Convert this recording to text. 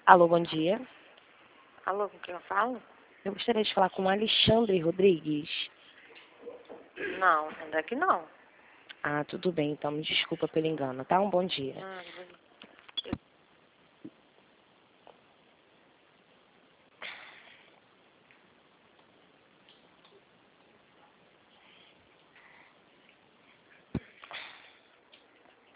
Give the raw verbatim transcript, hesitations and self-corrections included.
Alô, bom dia. Alô, com quem eu falo? Eu gostaria de falar com o Alexandre Rodrigues. Não, ainda que não. Ah, tudo bem, então me desculpa pelo engano, tá? Um bom dia. Ah,